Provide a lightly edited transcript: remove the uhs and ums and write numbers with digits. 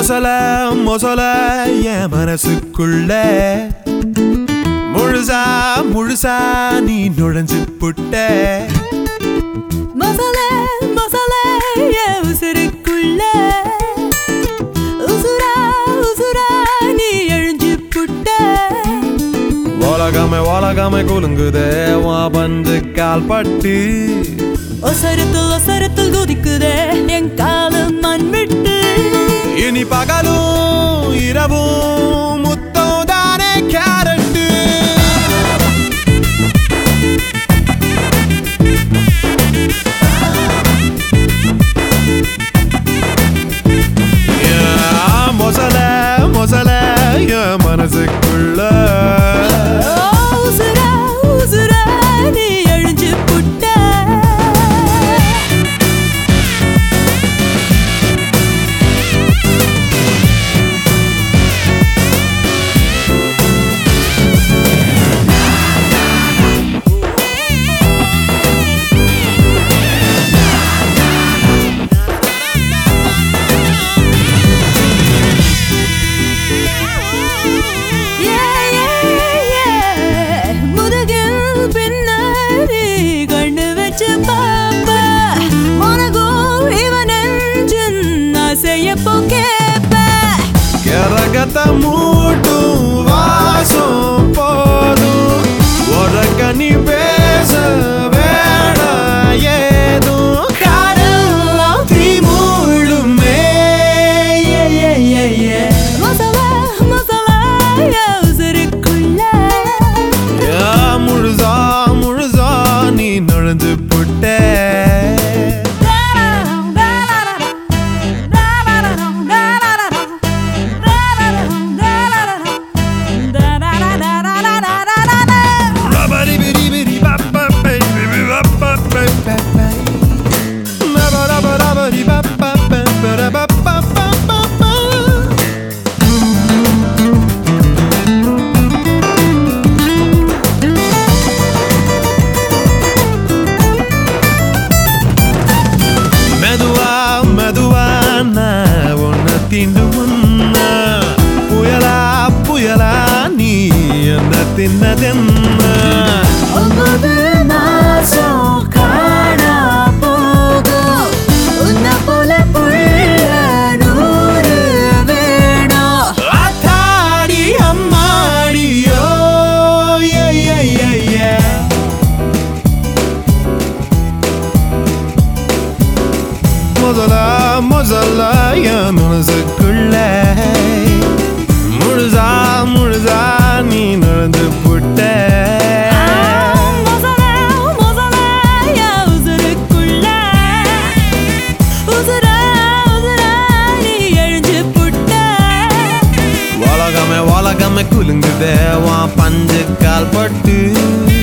மொசல மொசல என் மனசுக்குள்ள முழுசா முழுசா நீ நுழைஞ்சு புட்ட மொசல மொசல என் உசுருக்குள்ள உசுரா உசுரா நீ எழுஞ்சு புட்ட உலகமே குலுங்குதே வா பஞ்சு கால் பட்டு ஒசரத்தில் குதிக்குதே என் காலம் மண் விட்டு இனி பகலும் இரவும் முத்தம் தானே கேரட்டு மொசல மொசல என் மனசுக்குள்ள உசுரா உசுரா நீ எழுஞ்சு புட்ட கரகத்த மூட்டும் வாசம் போதும் உறக்கணி பேச வேட ஏதும் காரெல்லாம் தீ மூழுமே மொசலா மொசலா உசுருக்குள்ள முழுசா முழுசா நீ நுழைஞ்சு புட்ட தீண்டு முன்னா புயலா புயலா நீ என்ன தின்னதென்ன ஆத்தாடி அம்மாடியோ மொசலா மொசலா என் மனசுக்குள்ள முழுசா முழுசா நீ நுழைஞ்சு புட்ட உலகமே குலுங்குதே வா பஞ்சு கால் பட்டு